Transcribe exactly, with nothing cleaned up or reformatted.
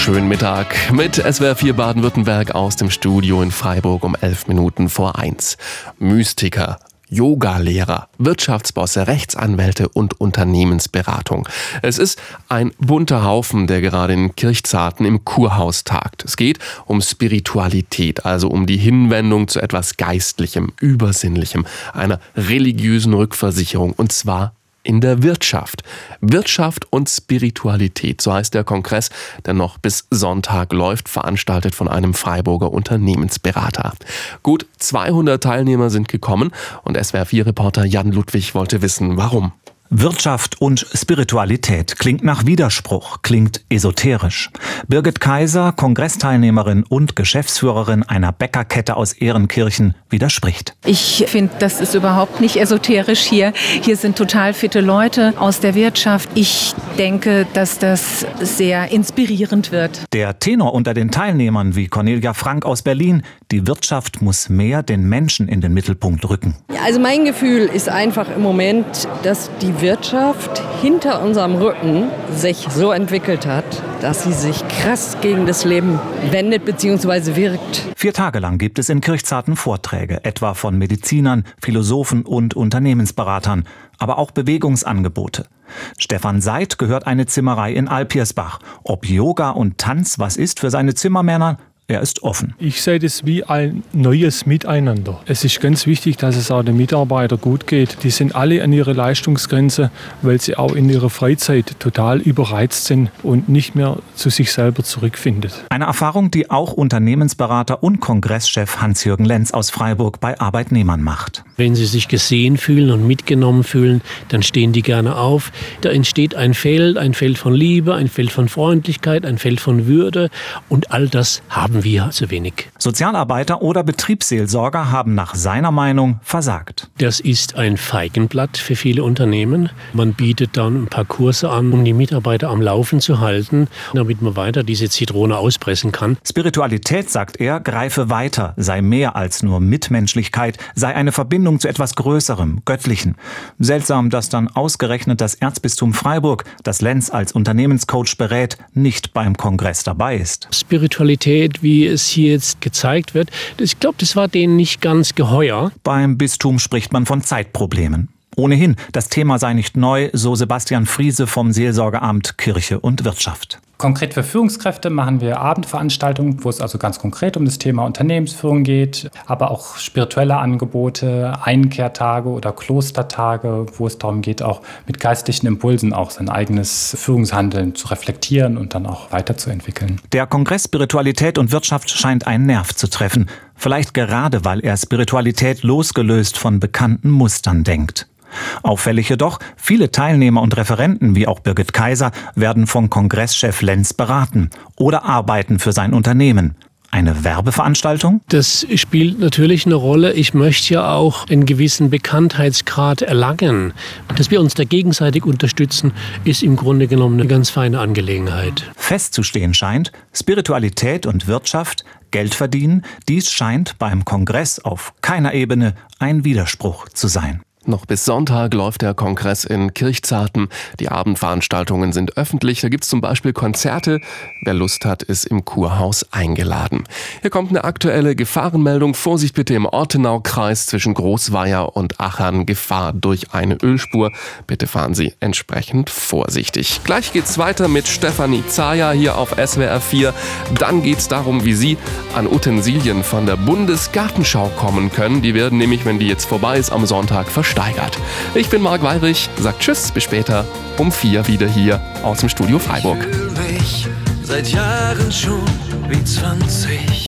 wunderschönen Mittag mit S W R vier Baden-Württemberg aus dem Studio in Freiburg um elf Minuten vor eins. Mystiker, Yogalehrer, Wirtschaftsbosse, Rechtsanwälte und Unternehmensberatung. Es ist ein bunter Haufen, der gerade in Kirchzarten im Kurhaus tagt. Es geht um Spiritualität, also um die Hinwendung zu etwas Geistlichem, Übersinnlichem, einer religiösen Rückversicherung, und zwar in der Wirtschaft. Wirtschaft und Spiritualität, so heißt der Kongress, der noch bis Sonntag läuft, veranstaltet von einem Freiburger Unternehmensberater. Gut zweihundert Teilnehmer sind gekommen und S W R vier Reporter Jan Ludwig wollte wissen, warum. Wirtschaft und Spiritualität klingt nach Widerspruch, klingt esoterisch. Birgit Kaiser, Kongressteilnehmerin und Geschäftsführerin einer Bäckerkette aus Ehrenkirchen, widerspricht. Ich finde, das ist überhaupt nicht esoterisch hier. Hier sind total fitte Leute aus der Wirtschaft. Ich denke, dass das sehr inspirierend wird. Der Tenor unter den Teilnehmern wie Cornelia Frank aus Berlin: Die Wirtschaft muss mehr den Menschen in den Mittelpunkt rücken. Also mein Gefühl ist einfach im Moment, dass die Wirtschaft hinter unserem Rücken sich so entwickelt hat, dass sie sich krass gegen das Leben wendet bzw. wirkt. Vier Tage lang gibt es in Kirchzarten Vorträge, etwa von Medizinern, Philosophen und Unternehmensberatern, aber auch Bewegungsangebote. Stefan Seid gehört eine Zimmerei in Alpirsbach. Ob Yoga und Tanz was ist für seine Zimmermänner? Er ist offen. Ich sehe das wie ein neues Miteinander. Es ist ganz wichtig, dass es auch den Mitarbeitern gut geht. Die sind alle an ihrer Leistungsgrenze, weil sie auch in ihrer Freizeit total überreizt sind und nicht mehr zu sich selber zurückfinden. Eine Erfahrung, die auch Unternehmensberater und Kongresschef Hans-Jürgen Lenz aus Freiburg bei Arbeitnehmern macht. Wenn sie sich gesehen fühlen und mitgenommen fühlen, dann stehen die gerne auf. Da entsteht ein Feld, ein Feld von Liebe, ein Feld von Freundlichkeit, ein Feld von Würde, und all das haben wir zu wenig. Sozialarbeiter oder Betriebsseelsorger haben nach seiner Meinung versagt. Das ist ein Feigenblatt für viele Unternehmen. Man bietet dann ein paar Kurse an, um die Mitarbeiter am Laufen zu halten, damit man weiter diese Zitrone auspressen kann. Spiritualität, sagt er, greife weiter, sei mehr als nur Mitmenschlichkeit, sei eine Verbindung zu etwas Größerem, Göttlichen. Seltsam, dass dann ausgerechnet das Erzbistum Freiburg, das Lenz als Unternehmenscoach berät, nicht beim Kongress dabei ist. Spiritualität, wie es hier jetzt gezeigt wird, ich glaube, das war denen nicht ganz geheuer. Beim Bistum spricht man von Zeitproblemen. Ohnehin, das Thema sei nicht neu, so Sebastian Friese vom Seelsorgeamt Kirche und Wirtschaft. Konkret für Führungskräfte machen wir Abendveranstaltungen, wo es also ganz konkret um das Thema Unternehmensführung geht, aber auch spirituelle Angebote, Einkehrtage oder Klostertage, wo es darum geht, auch mit geistlichen Impulsen auch sein eigenes Führungshandeln zu reflektieren und dann auch weiterzuentwickeln. Der Kongress Spiritualität und Wirtschaft scheint einen Nerv zu treffen, vielleicht gerade, weil er Spiritualität losgelöst von bekannten Mustern denkt. Auffällig jedoch, viele Teilnehmer und Referenten, wie auch Birgit Kaiser, werden von Kongresschef Lenz beraten oder arbeiten für sein Unternehmen. Eine Werbeveranstaltung? Das spielt natürlich eine Rolle. Ich möchte ja auch einen gewissen Bekanntheitsgrad erlangen. Dass wir uns da gegenseitig unterstützen, ist im Grunde genommen eine ganz feine Angelegenheit. Festzustehen scheint, Spiritualität und Wirtschaft, Geld verdienen, dies scheint beim Kongress auf keiner Ebene ein Widerspruch zu sein. Noch bis Sonntag läuft der Kongress in Kirchzarten. Die Abendveranstaltungen sind öffentlich. Da gibt es zum Beispiel Konzerte. Wer Lust hat, ist im Kurhaus eingeladen. Hier kommt eine aktuelle Gefahrenmeldung. Vorsicht bitte im Ortenaukreis zwischen Großweier und Achern. Gefahr durch eine Ölspur. Bitte fahren Sie entsprechend vorsichtig. Gleich geht's weiter mit Stefanie Zaja hier auf S W R vier. Dann geht's darum, wie Sie an Utensilien von der Bundesgartenschau kommen können. Die werden nämlich, wenn die jetzt vorbei ist, am Sonntag versteigert. Ich bin Marc Weirich, sagt Tschüss, bis später um vier wieder hier aus dem Studio Freiburg. Ich fühl mich seit Jahren schon wie zwanzig.